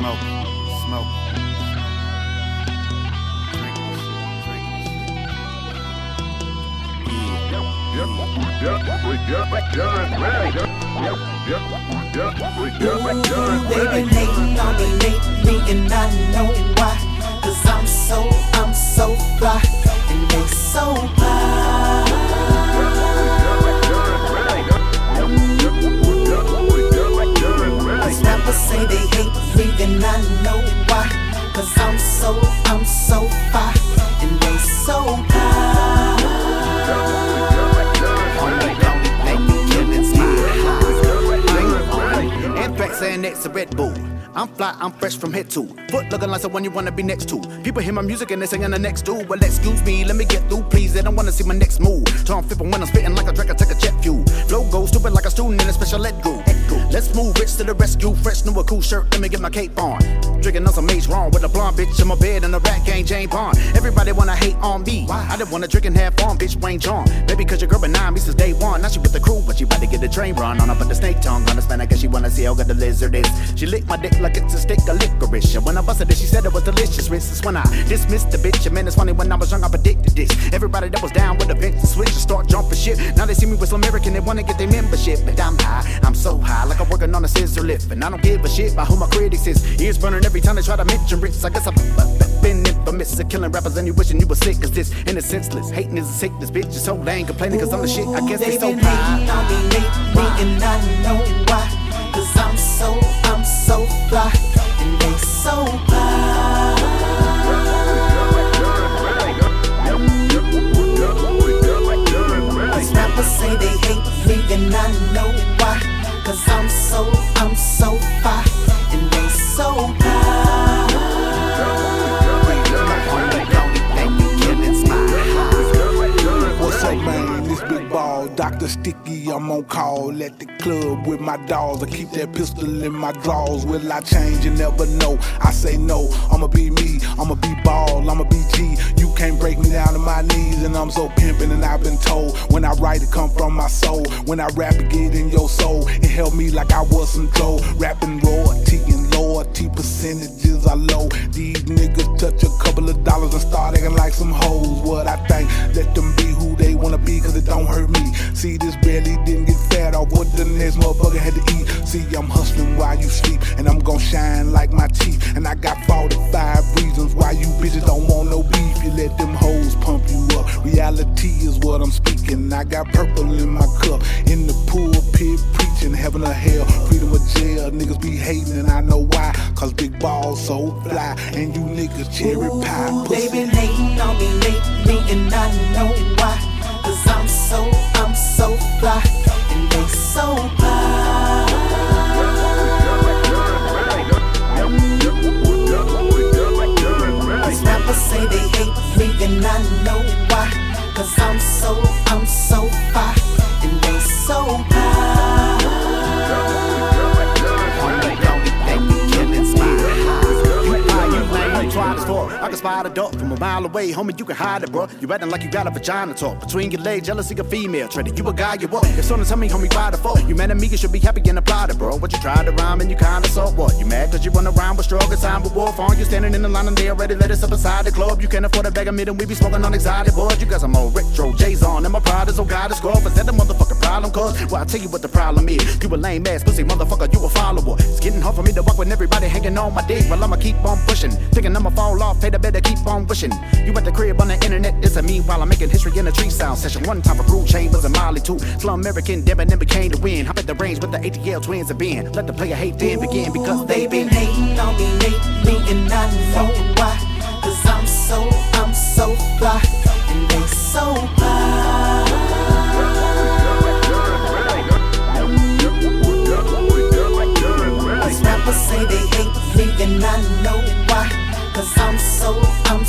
smoke, smoke. They been hating on me lately and I know why. Cause I'm so fly. And they so high. These rappers say they hate me and I know why. Cause I'm so fly. And they so high. Anthrax saying it's a Red Bull. I'm fly, I'm fresh from head to foot, looking like someone you wanna be next to. People hear my music and they singing the next dude. Well, excuse me, let me get through, please. They don't wanna see my next move. So I'm flipping when I'm spitting like a drink, I take a jet fuel. Flow goes stupid like a student in a special ed group. Let's move rich to the rescue. Fresh new a cool shirt, let me get my cape on. Drinking on some Mage wrong with a blonde bitch in my bed and a rat gang Jane Bond. Everybody wanna hate on me. Why? I didn't wanna drink and have fun, bitch Wayne John. Baby, cause your girl been 9 me since day one. Now she with the crew, but she about to get the train run on her. But the snake tongue on the span, I guess she wanna see how good the lizard is. She licked my dick like it's a stick of licorice. And when I busted it, she said it was delicious. This is when I dismissed the bitch. And man, it's funny, when I was young, I predicted this. Everybody that was down with the bench, the switch, and start jumping shit. Now they see me with some American, they wanna get their membership. But I'm high, I'm so high, like I'm working on a scissor lift. And I don't give a shit about who my critics is. Ears burning every time they try to mention Ritz. I guess I've been infamous at killing rappers and you wishing you were sick. Cause this and it's senseless. Hating is a sickness, bitch is so lame. Complaining cause I'm the shit, I guess they so high. They been hating on me lately and I know why. Cause I'm so fly. And they so high. These rappers say they hate me and I know why. Cause I'm so fly. And they so high. What's up, man? This big ball, Dr. Sticky, I'm on call at the club with my dogs. I keep that pistol in my drawers. Will I change? You never know. I say no, I'ma be me, I'ma be ball, I'ma be G. You can't break me down to my knees, and I'm so pimpin', and I've been told when I write it come from my soul. When I rap it get in your soul. It helped me like I was some dough. Rapping royalty and loyalty percentages are low. These niggas touch a couple of dollars and start acting like some hoes. What I think, let them be who they wanna be, cause it don't hurt me. See, this belly didn't get fat off what the next motherfucker had to eat. See, I'm hustling while you sleep, and I'm gon' shine like my teeth. And I got 45 reasons why you bitches don't want no beef. You let them hoes pump you up. Reality is what I'm speaking. I got purple in my cup, in the pulpit preaching heaven or hell, freedom or jail. Niggas be hating and I know why. Cause big balls so fly, and you niggas cherry pie pussy. They been hating on me lately and I know why. Cause I'm so fly. And they so high. These rappers say they hate me and I know why. Cause I'm so fly. And they so high. I can spot a dog from a mile away, homie, you can hide it, bro. You acting like you got a vagina talk between your legs, jealousy a female traded. You a guy, you what? If someone tell me, homie, why the fuck? You mad at me, you should be happy and applaud it, bro. What you tried to rhyme and you kinda saw what? You mad cause you run around with struggle time with wolf on you standing in the line and they already let us up inside the club. You can't afford a bag of meat and we be smoking on exotic boys. You got some old retro J's on and my pride is on God is score. Is that the motherfucking problem? Cause, well, I'll tell you what the problem is. You a lame ass pussy motherfucker, you a follower. It's getting hard for me to walk with everybody hanging on my dick. Well, I'ma keep on pushing, thinking I'ma fall off, pay the better keep on wishing. You at the crib on the internet, it's a me while I'm making history in a tree sound session. One time for Brew Chambers and Molly too. Slum American Devin and became the win. Hop at the range with the ATL twins have been. Let the player hate then begin because they been hating on me lately and I know why. Cause I'm so fly. And they so high. These rappers say they hate me and I know why. Cause I'm so